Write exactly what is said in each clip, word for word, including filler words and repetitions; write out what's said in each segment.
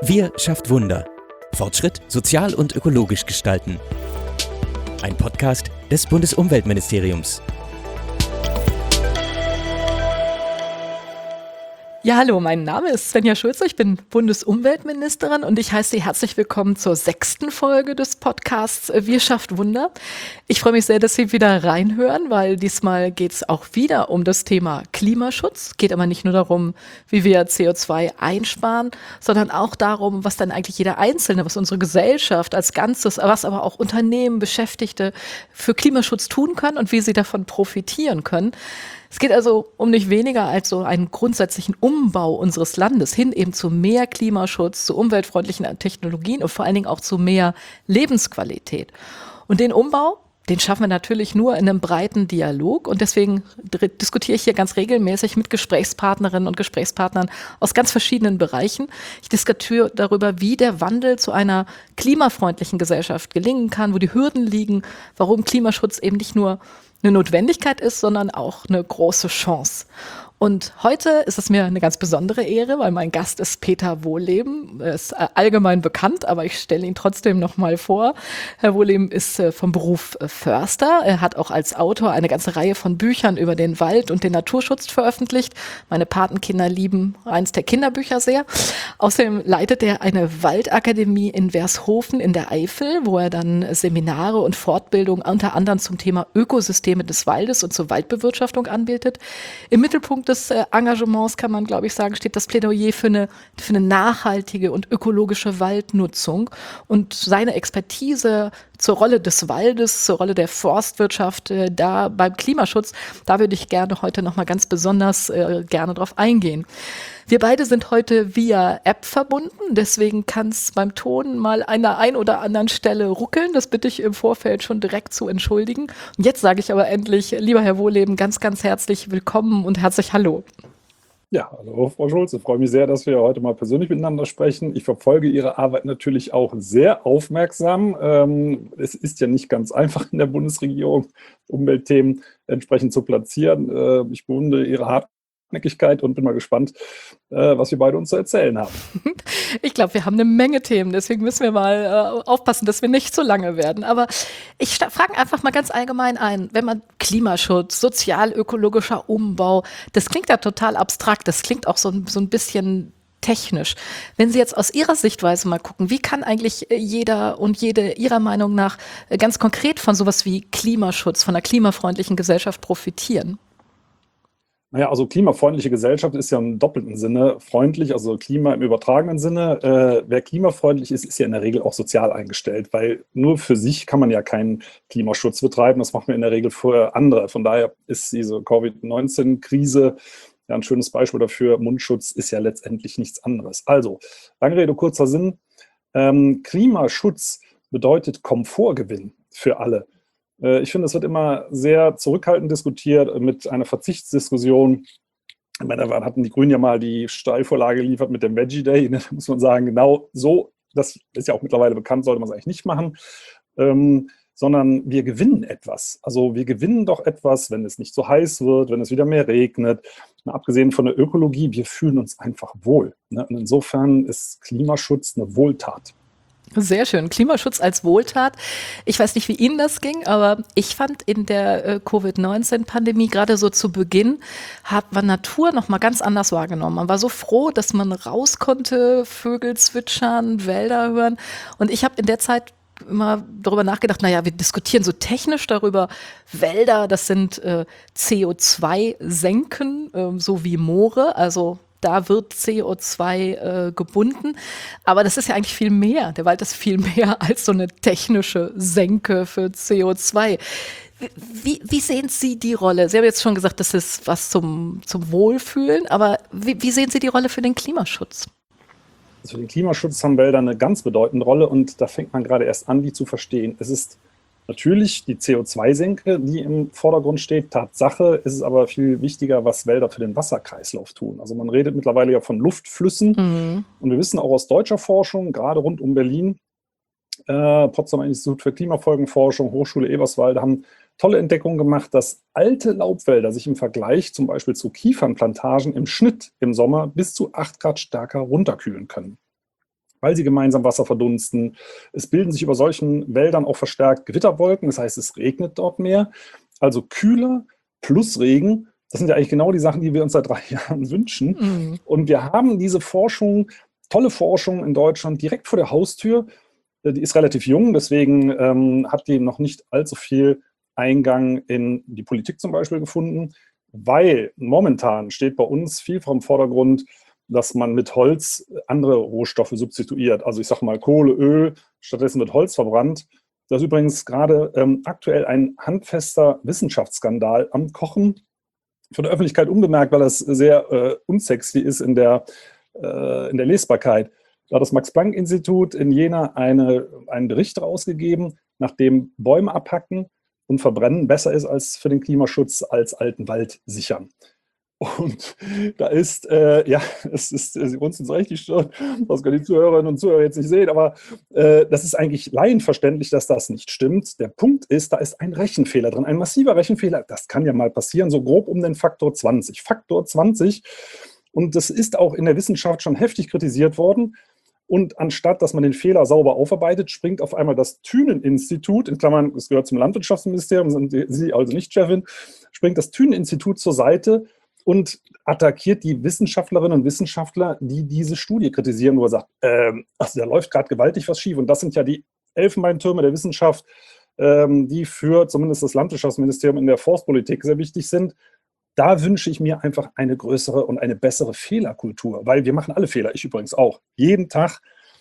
Wir schafft Wunder. Fortschritt sozial und ökologisch gestalten. Ein Podcast des Bundesumweltministeriums. Ja, hallo, mein Name ist Svenja Schulze, ich bin Bundesumweltministerin und ich heiße Sie herzlich willkommen zur sechsten Folge des Podcasts Wir schafft Wunder. Ich freue mich sehr, dass Sie wieder reinhören, weil diesmal geht es auch wieder um das Thema Klimaschutz. Geht aber nicht nur darum, wie wir C O zwei einsparen, sondern auch darum, was dann eigentlich jeder Einzelne, was unsere Gesellschaft als Ganzes, was aber auch Unternehmen, Beschäftigte für Klimaschutz tun können und wie sie davon profitieren können. Es geht also um nicht weniger als so einen grundsätzlichen Umbau unseres Landes hin eben zu mehr Klimaschutz, zu umweltfreundlichen Technologien und vor allen Dingen auch zu mehr Lebensqualität. Und den Umbau, den schaffen wir natürlich nur in einem breiten Dialog und deswegen diskutiere ich hier ganz regelmäßig mit Gesprächspartnerinnen und Gesprächspartnern aus ganz verschiedenen Bereichen. Ich diskutiere darüber, wie der Wandel zu einer klimafreundlichen Gesellschaft gelingen kann, wo die Hürden liegen, warum Klimaschutz eben nicht nur eine Notwendigkeit ist, sondern auch eine große Chance. Und heute ist es mir eine ganz besondere Ehre, weil mein Gast ist Peter Wohlleben. Er ist allgemein bekannt, aber ich stelle ihn trotzdem noch mal vor. Herr Wohlleben ist vom Beruf Förster. Er hat auch als Autor eine ganze Reihe von Büchern über den Wald und den Naturschutz veröffentlicht. Meine Patenkinder lieben eins der Kinderbücher sehr. Außerdem leitet er eine Waldakademie in Wershofen in der Eifel, wo er dann Seminare und Fortbildungen unter anderem zum Thema Ökosysteme des Waldes und zur Waldbewirtschaftung anbietet. Im Mittelpunkt des Engagements, kann man, glaube ich, sagen, steht das Plädoyer für eine, für eine nachhaltige und ökologische Waldnutzung und seine Expertise zur Rolle des Waldes, zur Rolle der Forstwirtschaft, äh, da beim Klimaschutz, da würde ich gerne heute nochmal ganz besonders äh, gerne drauf eingehen. Wir beide sind heute via App verbunden, deswegen kann es beim Ton mal an der einen oder anderen Stelle ruckeln. Das bitte ich im Vorfeld schon direkt zu entschuldigen. Und jetzt sage ich aber endlich, lieber Herr Wohlleben, ganz, ganz herzlich willkommen und herzlich hallo. Ja, hallo Frau Schulze, ich freue mich sehr, dass wir heute mal persönlich miteinander sprechen. Ich verfolge Ihre Arbeit natürlich auch sehr aufmerksam. Ähm, es ist ja nicht ganz einfach in der Bundesregierung, Umweltthemen entsprechend zu platzieren. Äh, ich bewundere Ihre Hartnäckigkeit und bin mal gespannt, äh, was wir beide uns zu erzählen haben. Ich glaube, wir haben eine Menge Themen, deswegen müssen wir mal äh, aufpassen, dass wir nicht zu lange werden. Aber ich frage einfach mal ganz allgemein ein, wenn man Klimaschutz, sozial-ökologischer Umbau, das klingt ja total abstrakt, das klingt auch so, so ein bisschen technisch. Wenn Sie jetzt aus Ihrer Sichtweise mal gucken, wie kann eigentlich jeder und jede Ihrer Meinung nach ganz konkret von sowas wie Klimaschutz, von einer klimafreundlichen Gesellschaft profitieren? Naja, also klimafreundliche Gesellschaft ist ja im doppelten Sinne freundlich, also Klima im übertragenen Sinne. Äh, wer klimafreundlich ist, ist ja in der Regel auch sozial eingestellt, weil nur für sich kann man ja keinen Klimaschutz betreiben. Das macht man in der Regel für andere. Von daher ist diese Covid neunzehn Krise ja ein schönes Beispiel dafür. Mundschutz ist ja letztendlich nichts anderes. Also, lange Rede, kurzer Sinn. Ähm, Klimaschutz bedeutet Komfortgewinn für alle. Ich finde, es wird immer sehr zurückhaltend diskutiert mit einer Verzichtsdiskussion. Ich meine, da hatten die Grünen ja mal die Steilvorlage geliefert mit dem Veggie Day. Da muss man sagen, genau so, das ist ja auch mittlerweile bekannt, sollte man es eigentlich nicht machen, ähm, sondern wir gewinnen etwas. Also wir gewinnen doch etwas, wenn es nicht so heiß wird, wenn es wieder mehr regnet. Mal abgesehen von der Ökologie, wir fühlen uns einfach wohl. Ne? Und insofern ist Klimaschutz eine Wohltat. Sehr schön. Klimaschutz als Wohltat. Ich weiß nicht, wie Ihnen das ging, aber ich fand in der äh, Covid neunzehn Pandemie, gerade so zu Beginn, hat man Natur noch mal ganz anders wahrgenommen. Man war so froh, dass man raus konnte, Vögel zwitschern, Wälder hören. Und ich habe in der Zeit immer darüber nachgedacht, naja, wir diskutieren so technisch darüber, Wälder, das sind äh, C O zwei Senken, äh, so wie Moore, also da wird C O zwei äh, gebunden. Aber das ist ja eigentlich viel mehr. Der Wald ist viel mehr als so eine technische Senke für C O zwei. Wie, wie sehen Sie die Rolle? Sie haben jetzt schon gesagt, das ist was zum, zum Wohlfühlen. Aber wie, wie sehen Sie die Rolle für den Klimaschutz? Also für den Klimaschutz haben Wälder eine ganz bedeutende Rolle. Und da fängt man gerade erst an, die zu verstehen. Es ist natürlich die C O zwei Senke, die im Vordergrund steht. Tatsache ist es aber viel wichtiger, was Wälder für den Wasserkreislauf tun. Also man redet mittlerweile ja von Luftflüssen. Mhm. Und wir wissen auch aus deutscher Forschung, gerade rund um Berlin, äh, Potsdamer Institut für Klimafolgenforschung, Hochschule Eberswalde haben tolle Entdeckungen gemacht, dass alte Laubwälder sich im Vergleich zum Beispiel zu Kiefernplantagen im Schnitt im Sommer bis zu acht Grad stärker runterkühlen können. weil sie gemeinsam Wasser verdunsten. Es bilden sich über solchen Wäldern auch verstärkt Gewitterwolken, das heißt, es regnet dort mehr. Also kühler plus Regen, das sind ja eigentlich genau die Sachen, die wir uns seit drei Jahren wünschen. Mhm. Und wir haben diese Forschung, tolle Forschung in Deutschland direkt vor der Haustür. Die ist relativ jung, deswegen ähm, hat die noch nicht allzu viel Eingang in die Politik zum Beispiel gefunden, weil momentan steht bei uns viel vom Vordergrund, dass man mit Holz andere Rohstoffe substituiert. Also ich sage mal Kohle, Öl, stattdessen wird Holz verbrannt. Das ist übrigens gerade ähm, aktuell ein handfester Wissenschaftsskandal am Kochen. Für die Öffentlichkeit unbemerkt, weil das sehr äh, unsexy ist in der, äh, in der Lesbarkeit. Da hat das Max-Planck-Institut in Jena eine, einen Bericht rausgegeben, nachdem Bäume abhacken und verbrennen besser ist als für den Klimaschutz als alten Wald sichern. Und da ist, äh, ja, es ist, Sie runzeln so richtig schon, das können die Zuhörerinnen und Zuhörer jetzt nicht sehen, aber äh, das ist eigentlich laienverständlich, dass das nicht stimmt. Der Punkt ist, da ist ein Rechenfehler drin, ein massiver Rechenfehler. Das kann ja mal passieren, so grob um den Faktor zwanzig. Faktor zwanzig. Und das ist auch in der Wissenschaft schon heftig kritisiert worden. Und anstatt, dass man den Fehler sauber aufarbeitet, springt auf einmal das Thünen-Institut, in Klammern, es gehört zum Landwirtschaftsministerium, sind Sie also nicht Chefin, springt das Thünen-Institut zur Seite und attackiert die Wissenschaftlerinnen und Wissenschaftler, die diese Studie kritisieren, wo er sagt, ähm, also da läuft gerade gewaltig was schief. Und das sind ja die Elfenbeintürme der Wissenschaft, ähm, die für zumindest das Landwirtschaftsministerium in der Forstpolitik sehr wichtig sind. Da wünsche ich mir einfach eine größere und eine bessere Fehlerkultur, weil wir machen alle Fehler, ich übrigens auch, jeden Tag.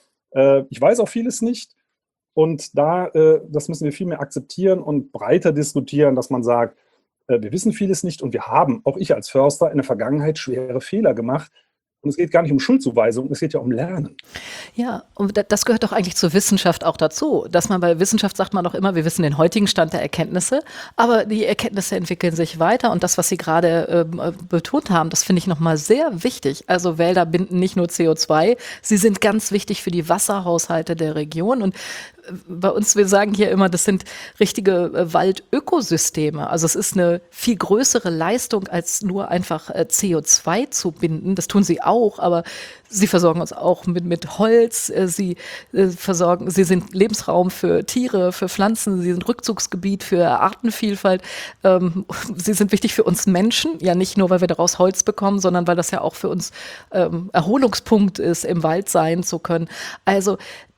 Äh, ich weiß auch vieles nicht und da, äh, das müssen wir viel mehr akzeptieren und breiter diskutieren, dass man sagt, äh, wir wissen vieles nicht und wir haben, auch ich als Förster, in der Vergangenheit schwere Fehler gemacht. Und es geht gar nicht um Schuldzuweisung, es geht ja um Lernen. Ja, und das gehört doch eigentlich zur Wissenschaft auch dazu, dass man bei Wissenschaft sagt man doch immer, wir wissen den heutigen Stand der Erkenntnisse, aber die Erkenntnisse entwickeln sich weiter und das, was Sie gerade äh, betont haben, das finde ich nochmal sehr wichtig. Also Wälder binden nicht nur C O zwei, sie sind ganz wichtig für die Wasserhaushalte der Region und bei uns, wir sagen hier immer, das sind richtige äh, Waldökosysteme. Also es ist eine viel größere Leistung, als nur einfach äh, C O zwei zu binden. Das tun sie auch, aber sie versorgen uns auch mit, mit Holz. Äh, sie äh, versorgen, sie sind Lebensraum für Tiere, für Pflanzen. Sie sind Rückzugsgebiet für Artenvielfalt. Ähm, sie sind wichtig für uns Menschen. Ja, nicht nur, weil wir daraus Holz bekommen, sondern weil das ja auch für uns ähm, Erholungspunkt ist, im Wald sein zu können. Also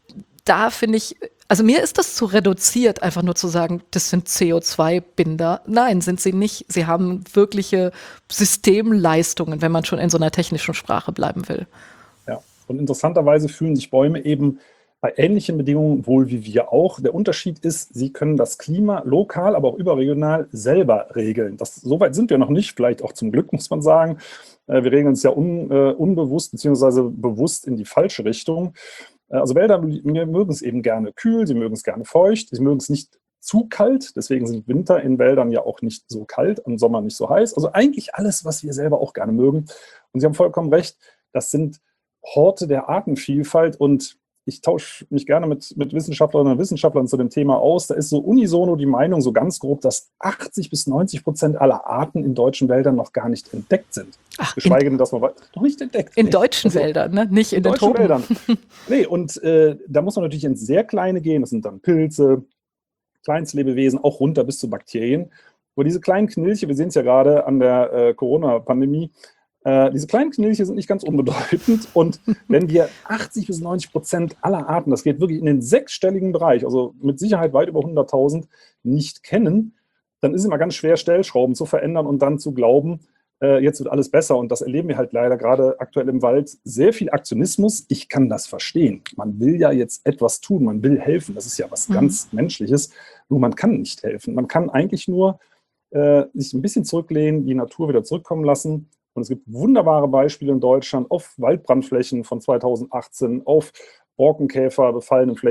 da finde ich, also mir ist das zu reduziert, einfach nur zu sagen, das sind C O zwei Binder. Nein, sind sie nicht. Sie haben wirkliche Systemleistungen, wenn man schon in so einer technischen Sprache bleiben will. Ja, und interessanterweise fühlen sich Bäume eben bei ähnlichen Bedingungen wohl wie wir auch. Der Unterschied ist, sie können das Klima lokal, aber auch überregional selber regeln. Das, so weit sind wir noch nicht, vielleicht auch zum Glück, muss man sagen. Wir regeln es ja un, uh, unbewusst beziehungsweise bewusst in die falsche Richtung. Also Wälder mögen es eben gerne kühl, sie mögen es gerne feucht, sie mögen es nicht zu kalt, deswegen sind Winter in Wäldern ja auch nicht so kalt und Sommer nicht so heiß. Also eigentlich alles, was wir selber auch gerne mögen. Und Sie haben vollkommen recht, das sind Horte der Artenvielfalt und ich tausche mich gerne mit, mit Wissenschaftlerinnen und Wissenschaftlern zu dem Thema aus. Da ist so unisono die Meinung, so ganz grob, dass achtzig bis neunzig Prozent aller Arten in deutschen Wäldern noch gar nicht entdeckt sind. Ach, Geschweige denn, dass man noch nicht entdeckt. In nicht. deutschen also, Wäldern, ne? Nicht in, in den deutschen Tropen. Wäldern. Nee, und äh, da muss man natürlich ins sehr Kleine gehen. Das sind dann Pilze, Kleinstlebewesen, auch runter bis zu Bakterien. Aber diese kleinen Knilche, wir sehen es ja gerade an der äh, Corona-Pandemie, Äh, diese kleinen Knilche sind nicht ganz unbedeutend und wenn wir achtzig bis neunzig Prozent aller Arten, das geht wirklich in den sechsstelligen Bereich, also mit Sicherheit weit über hunderttausend, nicht kennen, dann ist es immer ganz schwer, Stellschrauben zu verändern und dann zu glauben, äh, jetzt wird alles besser. Und das erleben wir halt leider gerade aktuell im Wald. Sehr viel Aktionismus, ich kann das verstehen. Man will ja jetzt etwas tun, man will helfen, das ist ja was mhm. ganz Menschliches, nur man kann nicht helfen. Man kann eigentlich nur äh, sich ein bisschen zurücklehnen, die Natur wieder zurückkommen lassen. Und es gibt wunderbare Beispiele in Deutschland auf Waldbrandflächen von zweitausendachtzehn, auf Borkenkäfer befallenen Flächen,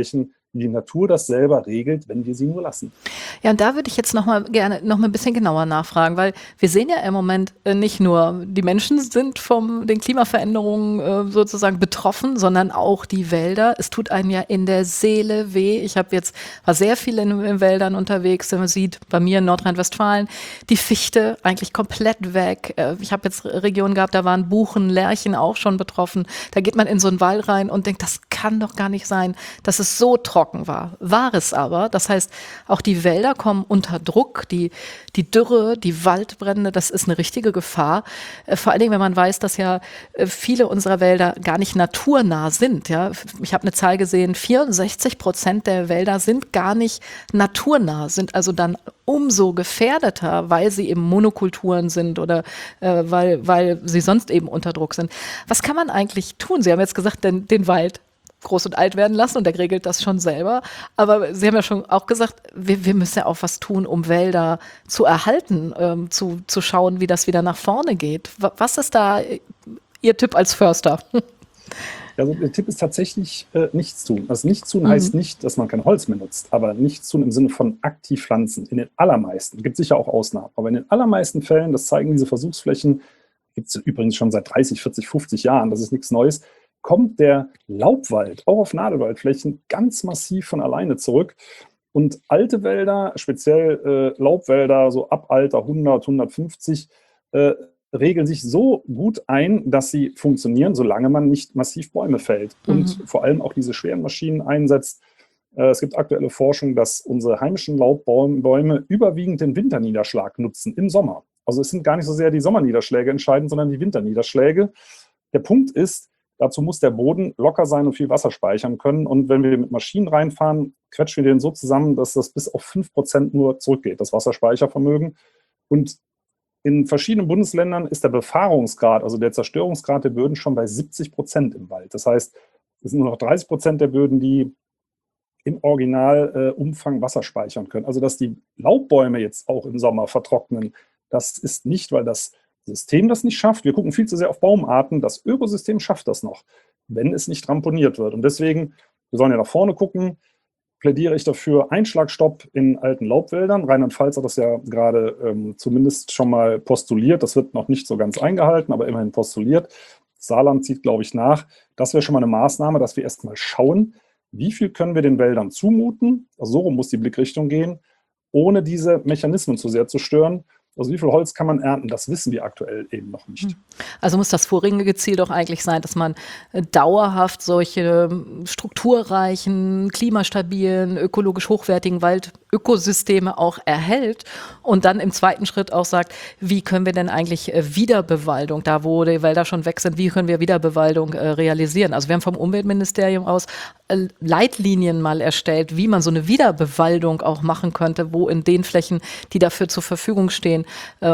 wie die Natur das selber regelt, wenn wir sie nur lassen. Ja, und da würde ich jetzt noch mal gerne noch mal ein bisschen genauer nachfragen, weil wir sehen ja im Moment äh, nicht nur, die Menschen sind von den Klimaveränderungen äh, sozusagen betroffen, sondern auch die Wälder. Es tut einem ja in der Seele weh. Ich habe jetzt war sehr viel in, in Wäldern unterwegs. Man sieht bei mir in Nordrhein-Westfalen die Fichte eigentlich komplett weg. Äh, ich habe jetzt Regionen gehabt, da waren Buchen, Lärchen auch schon betroffen. Da geht man in so einen Wald rein und denkt, das kann doch gar nicht sein, dass es so trocken war. War es aber. Das heißt, auch die Wälder kommen unter Druck. Die, die Dürre, die Waldbrände, das ist eine richtige Gefahr. Äh, vor allen Dingen, wenn man weiß, dass ja äh, viele unserer Wälder gar nicht naturnah sind. Ja? Ich habe eine Zahl gesehen, vierundsechzig Prozent der Wälder sind gar nicht naturnah, sind also dann umso gefährdeter, weil sie eben Monokulturen sind oder äh, weil, weil sie sonst eben unter Druck sind. Was kann man eigentlich tun? Sie haben jetzt gesagt, den, den Wald groß und alt werden lassen und der regelt das schon selber. Aber Sie haben ja schon auch gesagt, wir, wir müssen ja auch was tun, um Wälder zu erhalten, ähm, zu, zu schauen, wie das wieder nach vorne geht. Was ist da Ihr Tipp als Förster? Also der Tipp ist tatsächlich äh, nichts tun. Also nichts tun mhm. heißt nicht, dass man kein Holz mehr nutzt, aber nichts tun im Sinne von aktiv pflanzen. In den allermeisten, gibt sicher auch Ausnahmen, aber in den allermeisten Fällen, das zeigen diese Versuchsflächen, gibt es übrigens schon seit dreißig, vierzig, fünfzig Jahren, das ist nichts Neues, kommt der Laubwald auch auf Nadelwaldflächen ganz massiv von alleine zurück. Und alte Wälder, speziell äh, Laubwälder, so ab Alter hundert, hundertfünfzig, äh, regeln sich so gut ein, dass sie funktionieren, solange man nicht massiv Bäume fällt. Mhm. Und vor allem auch diese schweren Maschinen einsetzt. Äh, es gibt aktuelle Forschung, dass unsere heimischen Laubbäume überwiegend den Winterniederschlag nutzen im Sommer. Also es sind gar nicht so sehr die Sommerniederschläge entscheidend, sondern die Winterniederschläge. Der Punkt ist, dazu muss der Boden locker sein und viel Wasser speichern können. Und wenn wir mit Maschinen reinfahren, quetschen wir den so zusammen, dass das bis auf fünf Prozent nur zurückgeht, das Wasserspeichervermögen. Und in verschiedenen Bundesländern ist der Befahrungsgrad, also der Zerstörungsgrad der Böden, schon bei siebzig Prozent im Wald. Das heißt, es sind nur noch dreißig Prozent der Böden, die im Originalumfang äh, Wasser speichern können. Also dass die Laubbäume jetzt auch im Sommer vertrocknen, das ist nicht, weil das System das nicht schafft. Wir gucken viel zu sehr auf Baumarten. Das Ökosystem schafft das noch, wenn es nicht ramponiert wird. Und deswegen, wir sollen ja nach vorne gucken, plädiere ich dafür Einschlagstopp in alten Laubwäldern. Rheinland-Pfalz hat das ja gerade ähm, zumindest schon mal postuliert. Das wird noch nicht so ganz eingehalten, aber immerhin postuliert. Saarland zieht, glaube ich, nach. Das wäre schon mal eine Maßnahme, dass wir erst mal schauen, wie viel können wir den Wäldern zumuten. Also so rum muss die Blickrichtung gehen, ohne diese Mechanismen zu sehr zu stören. Also wie viel Holz kann man ernten, das wissen wir aktuell eben noch nicht. Also muss das vorrangige Ziel doch eigentlich sein, dass man dauerhaft solche strukturreichen, klimastabilen, ökologisch hochwertigen Waldökosysteme auch erhält und dann im zweiten Schritt auch sagt, wie können wir denn eigentlich Wiederbewaldung, da wo die Wälder schon weg sind, wie können wir Wiederbewaldung äh, realisieren? Also wir haben vom Umweltministerium aus äh, Leitlinien mal erstellt, wie man so eine Wiederbewaldung auch machen könnte, wo in den Flächen, die dafür zur Verfügung stehen,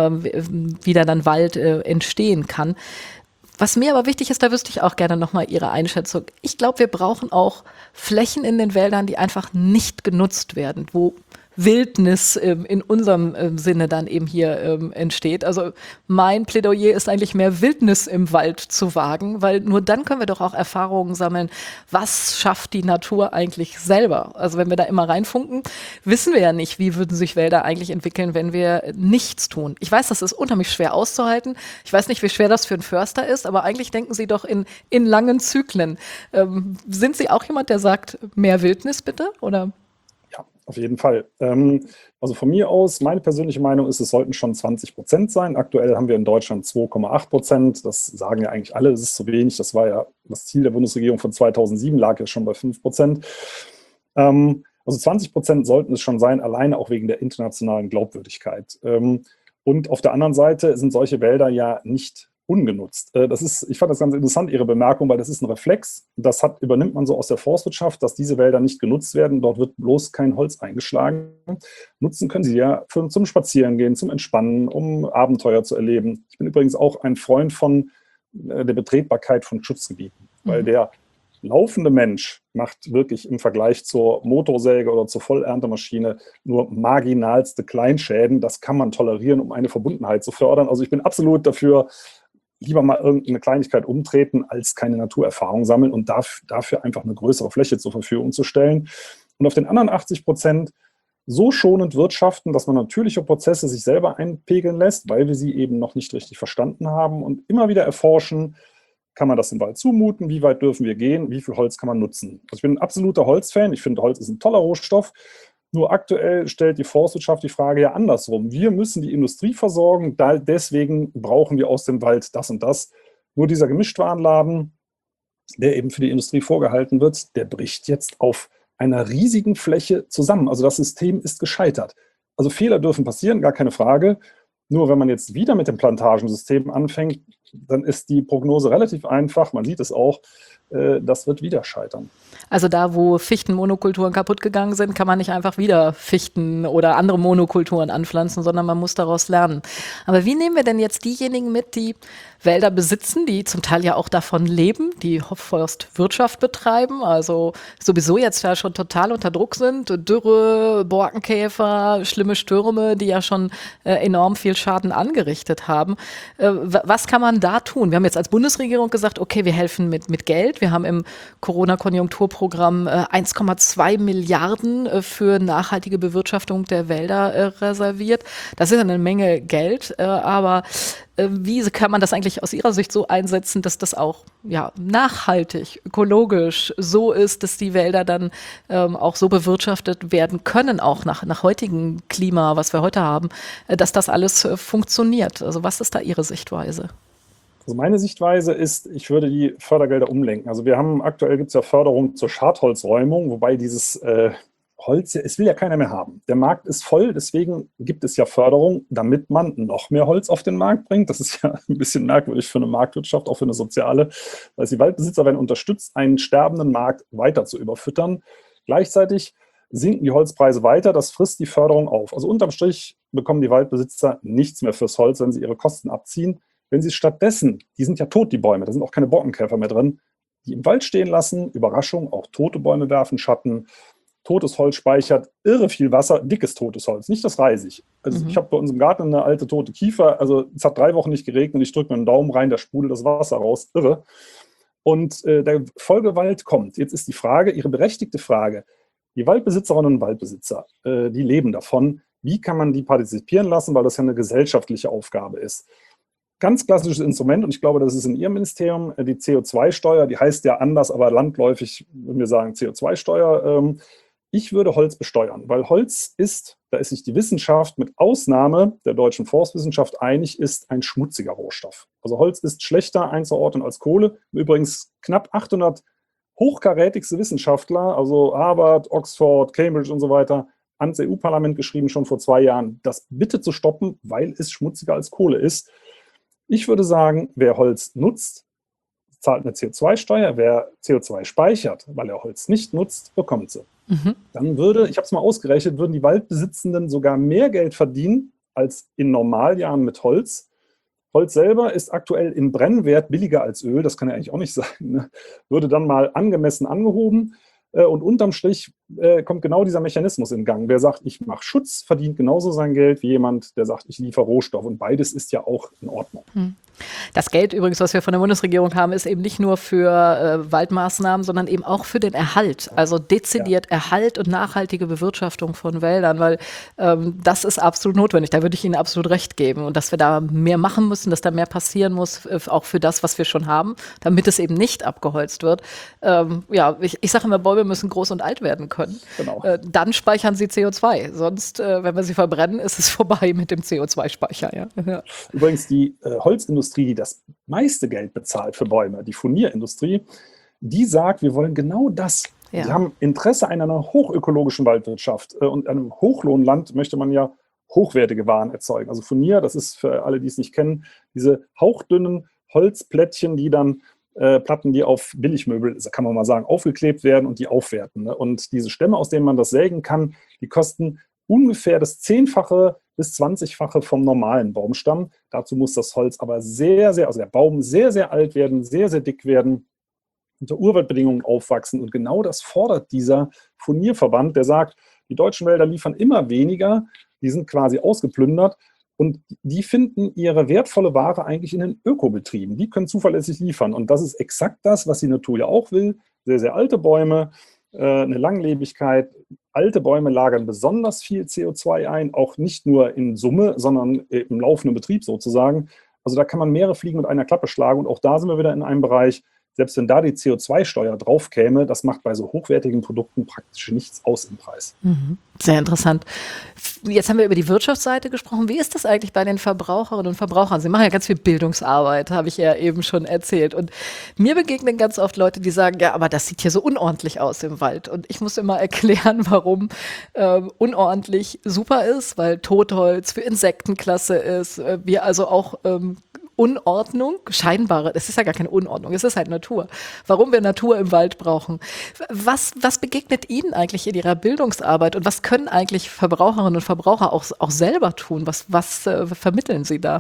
wieder dann Wald äh, entstehen kann. Was mir aber wichtig ist, da wüsste ich auch gerne nochmal Ihre Einschätzung. Ich glaube, wir brauchen auch Flächen in den Wäldern, die einfach nicht genutzt werden, wo Wildnis ähm, in unserem ähm, Sinne dann eben hier ähm, entsteht. Also mein Plädoyer ist eigentlich mehr Wildnis im Wald zu wagen, weil nur dann können wir doch auch Erfahrungen sammeln, was schafft die Natur eigentlich selber. Also wenn wir da immer reinfunken, wissen wir ja nicht, wie würden sich Wälder eigentlich entwickeln, wenn wir nichts tun. Ich weiß, das ist unheimlich schwer auszuhalten. Ich weiß nicht, wie schwer das für einen Förster ist, aber eigentlich denken Sie doch in, in langen Zyklen. Ähm, sind Sie auch jemand, der sagt, mehr Wildnis bitte, oder? Auf jeden Fall. Ähm, also von mir aus, meine persönliche Meinung ist, es sollten schon zwanzig Prozent sein. Aktuell haben wir in Deutschland zwei Komma acht Prozent. Das sagen ja eigentlich alle, es ist zu wenig. Das war ja das Ziel der Bundesregierung von zweitausendsieben, lag ja schon bei fünf Prozent. Ähm, also zwanzig Prozent sollten es schon sein, alleine auch wegen der internationalen Glaubwürdigkeit. Ähm, und auf der anderen Seite sind solche Wälder ja nicht ungenutzt. Das ist, ich fand das ganz interessant, Ihre Bemerkung, weil das ist ein Reflex. Das hat, übernimmt man so aus der Forstwirtschaft, dass diese Wälder nicht genutzt werden. Dort wird bloß kein Holz eingeschlagen. Nutzen können Sie ja für, zum Spazierengehen, zum Entspannen, um Abenteuer zu erleben. Ich bin übrigens auch ein Freund von äh, der Betretbarkeit von Schutzgebieten, mhm. weil der laufende Mensch macht wirklich im Vergleich zur Motorsäge oder zur Vollerntemaschine nur marginalste Kleinschäden. Das kann man tolerieren, um eine Verbundenheit zu fördern. Also ich bin absolut dafür, lieber mal irgendeine Kleinigkeit umtreten, als keine Naturerfahrung sammeln und dafür einfach eine größere Fläche zur Verfügung zu stellen. und auf den anderen achtzig Prozent so schonend wirtschaften, dass man natürliche Prozesse sich selber einpegeln lässt, weil wir sie eben noch nicht richtig verstanden haben und immer wieder erforschen, kann man das im Wald zumuten, wie weit dürfen wir gehen, wie viel Holz kann man nutzen. Also ich bin ein absoluter Holzfan, ich finde, Holz ist ein toller Rohstoff, nur aktuell stellt die Forstwirtschaft die Frage ja andersrum. Wir müssen die Industrie versorgen, da, deswegen brauchen wir aus dem Wald das und das. Nur dieser Gemischtwarenladen, der eben für die Industrie vorgehalten wird, der bricht jetzt auf einer riesigen Fläche zusammen. Also das System ist gescheitert. Also Fehler dürfen passieren, gar keine Frage. Nur wenn man jetzt wieder mit dem Plantagensystem anfängt, dann ist die Prognose relativ einfach. Man sieht es auch, äh, das wird wieder scheitern. Also da, wo Fichtenmonokulturen kaputt gegangen sind, kann man nicht einfach wieder Fichten oder andere Monokulturen anpflanzen, sondern man muss daraus lernen. Aber wie nehmen wir denn jetzt diejenigen mit, die Wälder besitzen, die zum Teil ja auch davon leben, die Forstwirtschaft betreiben, also sowieso jetzt ja schon total unter Druck sind, Dürre, Borkenkäfer, schlimme Stürme, die ja schon äh, enorm viel Schaden angerichtet haben. Äh, was kann man da tun? Wir haben jetzt als Bundesregierung gesagt, okay, wir helfen mit, mit Geld. Wir haben im Corona-Konjunkturprogramm äh, eins Komma zwei Milliarden äh, für nachhaltige Bewirtschaftung der Wälder äh, reserviert. Das ist eine Menge Geld, äh, aber äh, wie kann man das eigentlich aus Ihrer Sicht so einsetzen, dass das auch ja, nachhaltig, ökologisch so ist, dass die Wälder dann ähm, auch so bewirtschaftet werden können, auch nach, nach heutigem Klima, was wir heute haben, äh, dass das alles äh, funktioniert? Also was ist da Ihre Sichtweise? Also meine Sichtweise ist, ich würde die Fördergelder umlenken. Also wir haben aktuell gibt es ja Förderung zur Schadholzräumung, wobei dieses äh, Holz, es will ja keiner mehr haben. Der Markt ist voll, deswegen gibt es ja Förderung, damit man noch mehr Holz auf den Markt bringt. Das ist ja ein bisschen merkwürdig für eine Marktwirtschaft, auch für eine soziale. Das heißt, die Waldbesitzer werden unterstützt, einen sterbenden Markt weiter zu überfüttern. Gleichzeitig sinken die Holzpreise weiter, das frisst die Förderung auf. Also unterm Strich bekommen die Waldbesitzer nichts mehr fürs Holz, wenn sie ihre Kosten abziehen. Wenn sie stattdessen, die sind ja tot, die Bäume, da sind auch keine Borkenkäfer mehr drin, die im Wald stehen lassen, Überraschung, auch tote Bäume werfen Schatten, totes Holz speichert irre viel Wasser, dickes totes Holz, nicht das Reisig. Also mhm. ich habe bei uns im Garten eine alte tote Kiefer, also es hat drei Wochen nicht geregnet und ich drücke mir einen Daumen rein, da sprudelt das Wasser raus, irre. Und äh, der Folgewald kommt. Jetzt ist die Frage, Ihre berechtigte Frage, die Waldbesitzerinnen und Waldbesitzer, äh, die leben davon, wie kann man die partizipieren lassen, weil das ja eine gesellschaftliche Aufgabe ist. Ganz klassisches Instrument, und ich glaube, das ist in Ihrem Ministerium, die C O zwei Steuer, die heißt ja anders, aber landläufig würden wir sagen C O zwei Steuer. Ich würde Holz besteuern, weil Holz ist, da ist sich die Wissenschaft mit Ausnahme der deutschen Forstwissenschaft einig, ist ein schmutziger Rohstoff. Also Holz ist schlechter einzuordnen als Kohle. Übrigens knapp achthundert hochkarätigste Wissenschaftler, also Harvard, Oxford, Cambridge und so weiter, ans E U-Parlament geschrieben, schon vor zwei Jahren, das bitte zu stoppen, weil es schmutziger als Kohle ist. Ich würde sagen, wer Holz nutzt, zahlt eine C O zwei Steuer. Wer C O zwei speichert, weil er Holz nicht nutzt, bekommt sie. Mhm. Dann würde, ich habe es mal ausgerechnet, würden die Waldbesitzenden sogar mehr Geld verdienen als in Normaljahren mit Holz. Holz selber ist aktuell im Brennwert billiger als Öl, das kann ja eigentlich auch nicht sein, ne? Würde dann mal angemessen angehoben. Und unterm Strich äh, kommt genau dieser Mechanismus in Gang. Wer sagt, ich mache Schutz, verdient genauso sein Geld wie jemand, der sagt, ich liefere Rohstoff. Und beides ist ja auch in Ordnung. Hm. Das Geld übrigens, was wir von der Bundesregierung haben, ist eben nicht nur für äh, Waldmaßnahmen, sondern eben auch für den Erhalt. Also dezidiert ja. Erhalt und nachhaltige Bewirtschaftung von Wäldern, weil ähm, das ist absolut notwendig. Da würde ich Ihnen absolut recht geben. Und dass wir da mehr machen müssen, dass da mehr passieren muss, äh, auch für das, was wir schon haben, damit es eben nicht abgeholzt wird. Ähm, ja, ich, ich sage immer, Bäume müssen groß und alt werden können. Genau. Äh, dann speichern sie C O zwei. Sonst, äh, wenn wir sie verbrennen, ist es vorbei mit dem C O zwei Speicher. Ja? Ja. Übrigens, die äh, Holzindustrie, die das meiste Geld bezahlt für Bäume, die Furnierindustrie, die sagt, wir wollen genau das. Ja. Sie haben Interesse an einer hochökologischen Waldwirtschaft. Äh, und einem Hochlohnland möchte man ja hochwertige Waren erzeugen. Also Furnier, das ist für alle, die es nicht kennen, diese hauchdünnen Holzplättchen, die dann Äh, Platten, die auf Billigmöbel, kann man mal sagen, aufgeklebt werden und die aufwerten. Ne? Und diese Stämme, aus denen man das sägen kann, die kosten ungefähr das Zehnfache bis zwanzigfache vom normalen Baumstamm. Dazu muss das Holz aber sehr, sehr, also der Baum sehr, sehr alt werden, sehr, sehr dick werden, unter Urwaldbedingungen aufwachsen. Und genau das fordert dieser Furnierverband, der sagt, die deutschen Wälder liefern immer weniger, die sind quasi ausgeplündert. Und die finden ihre wertvolle Ware eigentlich in den Ökobetrieben. Die können zuverlässig liefern. Und das ist exakt das, was die Natur ja auch will. Sehr, sehr alte Bäume, äh, eine Langlebigkeit, alte Bäume lagern besonders viel C O zwei ein, auch nicht nur in Summe, sondern im laufenden Betrieb sozusagen. Also da kann man mehrere Fliegen mit einer Klappe schlagen und auch da sind wir wieder in einem Bereich, selbst wenn da die C O zwei Steuer drauf käme, das macht bei so hochwertigen Produkten praktisch nichts aus im Preis. Mhm. Sehr interessant. Jetzt haben wir über die Wirtschaftsseite gesprochen. Wie ist das eigentlich bei den Verbraucherinnen und Verbrauchern? Sie machen ja ganz viel Bildungsarbeit, habe ich ja eben schon erzählt. Und mir begegnen ganz oft Leute, die sagen, ja, aber das sieht hier so unordentlich aus im Wald. Und ich muss immer erklären, warum ähm, unordentlich super ist, weil Totholz für Insekten klasse ist. Äh, wir also auch ähm, Unordnung, scheinbare, es ist ja gar keine Unordnung, es ist halt Natur. Warum wir Natur im Wald brauchen. Was, was begegnet Ihnen eigentlich in Ihrer Bildungsarbeit und was können eigentlich Verbraucherinnen und Verbraucher auch, auch selber tun? Was, was äh, vermitteln Sie da?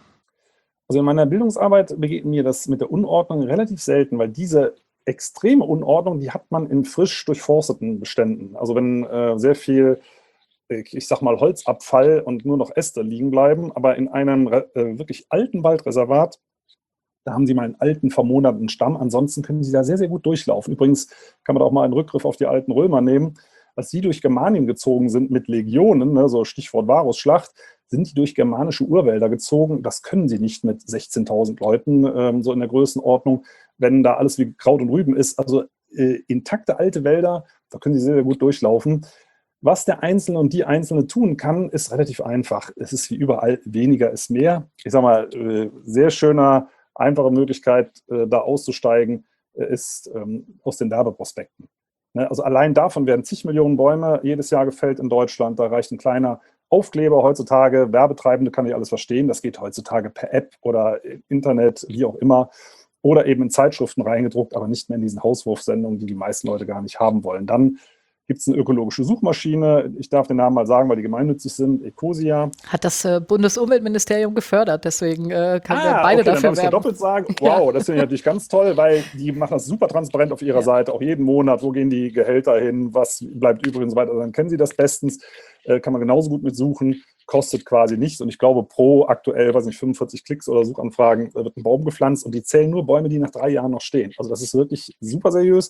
Also in meiner Bildungsarbeit begegnet mir das mit der Unordnung relativ selten, weil diese extreme Unordnung, die hat man in frisch durchforsteten Beständen. Also wenn äh, sehr viel ich sag mal, Holzabfall und nur noch Äste liegen bleiben, aber in einem äh, wirklich alten Waldreservat, da haben Sie mal einen alten, vermoderten Stamm, ansonsten können Sie da sehr, sehr gut durchlaufen. Übrigens kann man da auch mal einen Rückgriff auf die alten Römer nehmen. Als die durch Germanien gezogen sind mit Legionen, ne, so Stichwort Varusschlacht, sind die durch germanische Urwälder gezogen. Das können sie nicht mit sechzehntausend Leuten, ähm, so in der Größenordnung, wenn da alles wie Kraut und Rüben ist. Also äh, intakte alte Wälder, da können Sie sehr, sehr gut durchlaufen. Was der Einzelne und die Einzelne tun kann, ist relativ einfach. Es ist wie überall, weniger ist mehr. Ich sage mal, sehr schöner, einfache Möglichkeit, da auszusteigen, ist aus den Werbeprospekten. Also allein davon werden zig Millionen Bäume jedes Jahr gefällt in Deutschland. Da reicht ein kleiner Aufkleber heutzutage. Werbetreibende kann ich alles verstehen. Das geht heutzutage per App oder Internet, wie auch immer. Oder eben in Zeitschriften reingedruckt, aber nicht mehr in diesen Hauswurfsendungen, die die meisten Leute gar nicht haben wollen. Dann gibt es eine ökologische Suchmaschine. Ich darf den Namen mal sagen, weil die gemeinnützig sind. Ecosia. Hat das äh, Bundesumweltministerium gefördert, deswegen äh, können ah, wir beide okay, dafür dann werben. doppelt sagen. Wow, das finde ich natürlich ganz toll, weil die machen das super transparent auf ihrer Ja. Seite, auch jeden Monat. Wo gehen die Gehälter hin? Was bleibt übrig und so weiter? Also dann kennen Sie das bestens. Äh, kann man genauso gut mitsuchen. Kostet quasi nichts. Und ich glaube, pro aktuell, weiß nicht, fünfundvierzig Klicks oder Suchanfragen äh, wird ein Baum gepflanzt und die zählen nur Bäume, die nach drei Jahren noch stehen. Also das ist wirklich super seriös.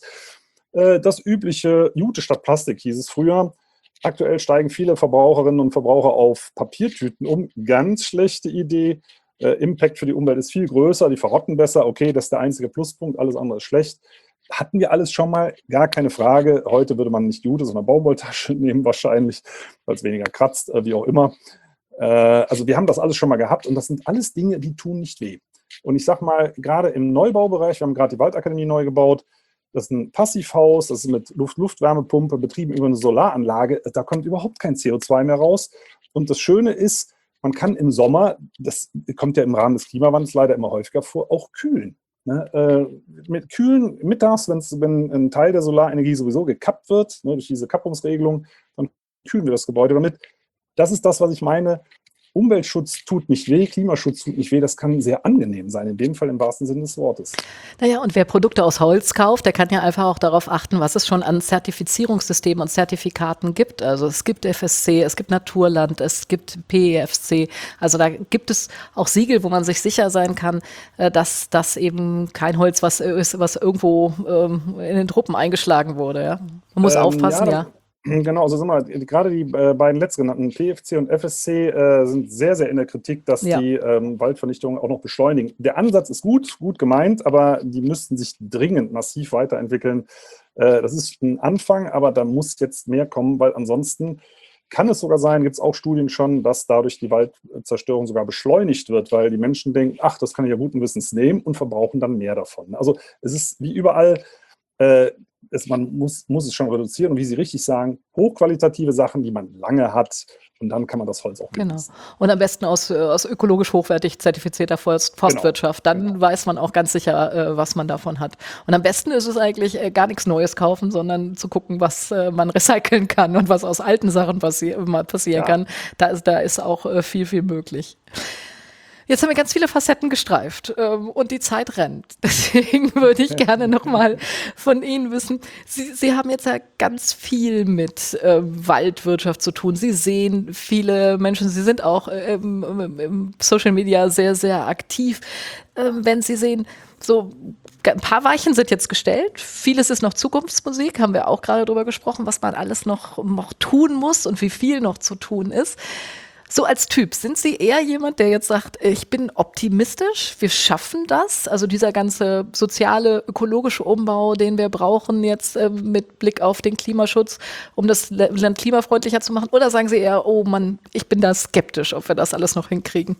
Das übliche Jute statt Plastik hieß es früher. Aktuell steigen viele Verbraucherinnen und Verbraucher auf Papiertüten um. Ganz schlechte Idee. Äh, Impact für die Umwelt ist viel größer, die verrotten besser. Okay, das ist der einzige Pluspunkt, alles andere ist schlecht. Hatten wir alles schon mal, gar keine Frage. Heute würde man nicht Jute, sondern Baumwolltasche nehmen wahrscheinlich, weil es weniger kratzt, äh, wie auch immer. Äh, also wir haben das alles schon mal gehabt und das sind alles Dinge, die tun nicht weh. Und ich sag mal, gerade im Neubaubereich, wir haben gerade die Waldakademie neu gebaut, das ist ein Passivhaus, das ist mit Luft-Luft-Wärmepumpe betrieben über eine Solaranlage. Da kommt überhaupt kein C O zwei mehr raus. Und das Schöne ist, man kann im Sommer, das kommt ja im Rahmen des Klimawandels leider immer häufiger vor, auch kühlen. Ne? Äh, mit kühlen mittags, wenn's, wenn ein Teil der Solarenergie sowieso gekappt wird, ne, durch diese Kappungsregelung, dann kühlen wir das Gebäude damit. Das ist das, was ich meine. Umweltschutz tut nicht weh, Klimaschutz tut nicht weh, das kann sehr angenehm sein, in dem Fall im wahrsten Sinne des Wortes. Naja, und wer Produkte aus Holz kauft, der kann ja einfach auch darauf achten, was es schon an Zertifizierungssystemen und Zertifikaten gibt. Also es gibt F S C, es gibt Naturland, es gibt P E F C. Also da gibt es auch Siegel, wo man sich sicher sein kann, dass das eben kein Holz was ist, was irgendwo ähm, in den Truppen eingeschlagen wurde. Ja? Man muss ähm, aufpassen, ja. ja. Genau, also sind wir, gerade die äh, beiden letztgenannten, P F C und F S C, äh, sind sehr, sehr in der Kritik, dass ja. die ähm, Waldvernichtung auch noch beschleunigen. Der Ansatz ist gut, gut gemeint, aber die müssten sich dringend massiv weiterentwickeln. Äh, das ist ein Anfang, aber da muss jetzt mehr kommen, weil ansonsten kann es sogar sein, gibt es auch Studien schon, dass dadurch die Waldzerstörung sogar beschleunigt wird, weil die Menschen denken, ach, das kann ich ja guten Wissens nehmen und verbrauchen dann mehr davon. Also es ist wie überall, äh, Es, man muss, muss es schon reduzieren und wie Sie richtig sagen, hochqualitative Sachen, die man lange hat und dann kann man das Holz auch genießen. Genau. Und am besten aus, aus ökologisch hochwertig zertifizierter Forst, Forstwirtschaft. Dann genau. weiß man auch ganz sicher, äh, was man davon hat. Und am besten ist es eigentlich äh, gar nichts Neues kaufen, sondern zu gucken, was äh, man recyceln kann und was aus alten Sachen passi- mal passieren ja. kann. Da ist, da ist auch äh, viel, viel möglich. Jetzt haben wir ganz viele Facetten gestreift ähm, und die Zeit rennt. Deswegen würde ich gerne nochmal von Ihnen wissen, Sie, Sie haben jetzt ja ganz viel mit äh, Waldwirtschaft zu tun. Sie sehen viele Menschen, Sie sind auch ähm, im Social Media sehr, sehr aktiv. Ähm, wenn Sie sehen, so ein paar Weichen sind jetzt gestellt. Vieles ist noch Zukunftsmusik, haben wir auch gerade drüber gesprochen, was man alles noch, noch tun muss und wie viel noch zu tun ist. So als Typ, sind Sie eher jemand, der jetzt sagt, ich bin optimistisch, wir schaffen das? Also dieser ganze soziale, ökologische Umbau, den wir brauchen jetzt äh, mit Blick auf den Klimaschutz, um das Land klimafreundlicher zu machen? Oder sagen Sie eher, oh Mann, ich bin da skeptisch, ob wir das alles noch hinkriegen?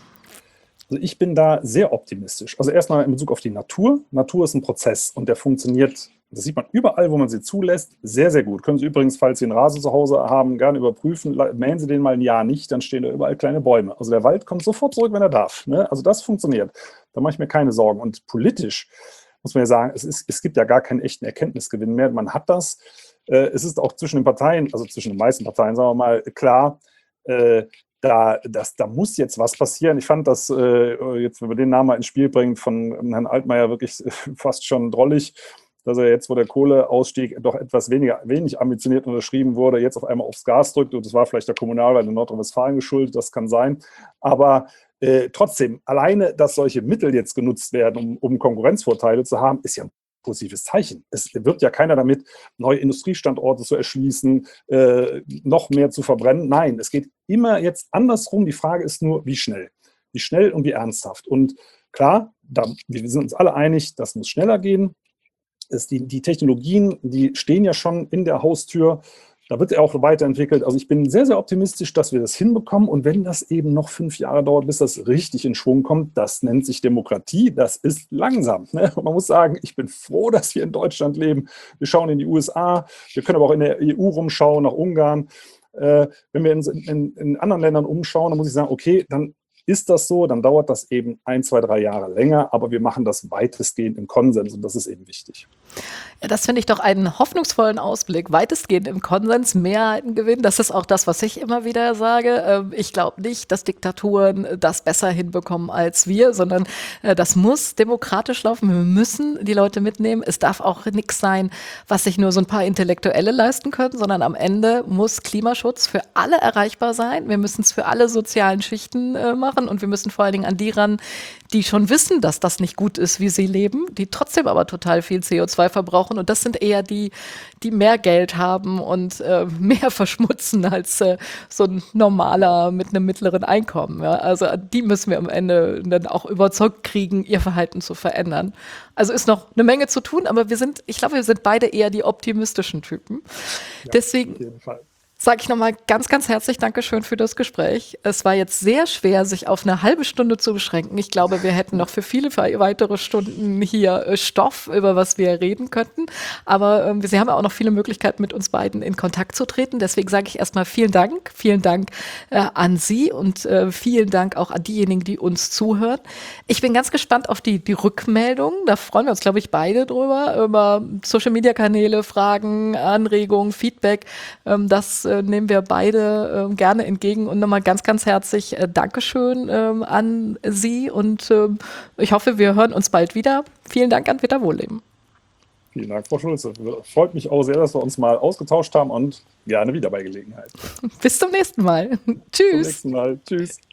Also ich bin da sehr optimistisch. Also erstmal in Bezug auf die Natur. Natur ist ein Prozess und der funktioniert, das sieht man überall, wo man sie zulässt, sehr, sehr gut. Können Sie übrigens, falls Sie einen Rasen zu Hause haben, gerne überprüfen. Mähen Sie den mal ein Jahr nicht, dann stehen da überall kleine Bäume. Also der Wald kommt sofort zurück, wenn er darf. Ne? Also das funktioniert. Da mache ich mir keine Sorgen. Und politisch muss man ja sagen, es, ist, es gibt ja gar keinen echten Erkenntnisgewinn mehr. Man hat das. Äh, es ist auch zwischen den Parteien, also zwischen den meisten Parteien, sagen wir mal, klar, äh, Da, das, da muss jetzt was passieren. Ich fand das, äh, jetzt, wenn wir den Namen mal ins Spiel bringen, von Herrn Altmaier wirklich fast schon drollig, dass er jetzt, wo der Kohleausstieg doch etwas weniger, wenig ambitioniert unterschrieben wurde, jetzt auf einmal aufs Gas drückt. Und das war vielleicht der Kommunalwahl in Nordrhein-Westfalen geschuldet, das kann sein. Aber äh, trotzdem, alleine, dass solche Mittel jetzt genutzt werden, um, um Konkurrenzvorteile zu haben, ist ja ein positives Zeichen. Es wird ja keiner damit, neue Industriestandorte zu erschließen, äh, noch mehr zu verbrennen. Nein, es geht immer jetzt andersrum. Die Frage ist nur, wie schnell. Wie schnell und wie ernsthaft. Und klar, da, wir sind uns alle einig, das muss schneller gehen. Es, die, die Technologien, die stehen ja schon in der Haustür. Da wird ja auch weiterentwickelt. Also ich bin sehr, sehr optimistisch, dass wir das hinbekommen. Und wenn das eben noch fünf Jahre dauert, bis das richtig in Schwung kommt, das nennt sich Demokratie. Das ist langsam. Ne? Und man muss sagen, ich bin froh, dass wir in Deutschland leben. Wir schauen in die U S A. Wir können aber auch in der E U rumschauen, nach Ungarn. Äh, wenn wir in, in, in anderen Ländern umschauen, dann muss ich sagen, okay, dann ist das so, dann dauert das eben ein, zwei, drei Jahre länger, aber wir machen das weitestgehend im Konsens und das ist eben wichtig. Ja, das finde ich doch einen hoffnungsvollen Ausblick. Weitestgehend im Konsens, Mehrheiten gewinnen. Das ist auch das, was ich immer wieder sage. Ich glaube nicht, dass Diktaturen das besser hinbekommen als wir, sondern das muss demokratisch laufen. Wir müssen die Leute mitnehmen. Es darf auch nichts sein, was sich nur so ein paar Intellektuelle leisten können, sondern am Ende muss Klimaschutz für alle erreichbar sein. Wir müssen es für alle sozialen Schichten machen und wir müssen vor allen Dingen an die ran, die schon wissen, dass das nicht gut ist, wie sie leben, die trotzdem aber total viel C O zwei verbrauchen. Und das sind eher die, die mehr Geld haben und äh, mehr verschmutzen als äh, so ein normaler mit einem mittleren Einkommen. Ja? Also die müssen wir am Ende dann auch überzeugt kriegen, ihr Verhalten zu verändern. Also ist noch eine Menge zu tun, aber wir sind, ich glaube, wir sind beide eher die optimistischen Typen. Ja, deswegen auf jeden Fall. Sage ich nochmal ganz, ganz herzlich Dankeschön für das Gespräch. Es war jetzt sehr schwer, sich auf eine halbe Stunde zu beschränken. Ich glaube, wir hätten noch für viele weitere Stunden hier Stoff, über was wir reden könnten. Aber ähm, Sie haben ja auch noch viele Möglichkeiten, mit uns beiden in Kontakt zu treten. Deswegen sage ich erstmal vielen Dank. Vielen Dank äh, an Sie und äh, vielen Dank auch an diejenigen, die uns zuhören. Ich bin ganz gespannt auf die, die Rückmeldungen. Da freuen wir uns, glaube ich, beide drüber. Über Social-Media-Kanäle, Fragen, Anregungen, Feedback. Ähm, das nehmen wir beide äh, gerne entgegen und nochmal ganz, ganz herzlich äh, Dankeschön äh, an Sie und äh, ich hoffe, wir hören uns bald wieder. Vielen Dank an Peter Wohlleben. Vielen Dank, Frau Schulze. Freut mich auch sehr, dass wir uns mal ausgetauscht haben und gerne wieder bei Gelegenheit. Bis zum nächsten Mal. Tschüss. Bis zum nächsten Mal. Tschüss.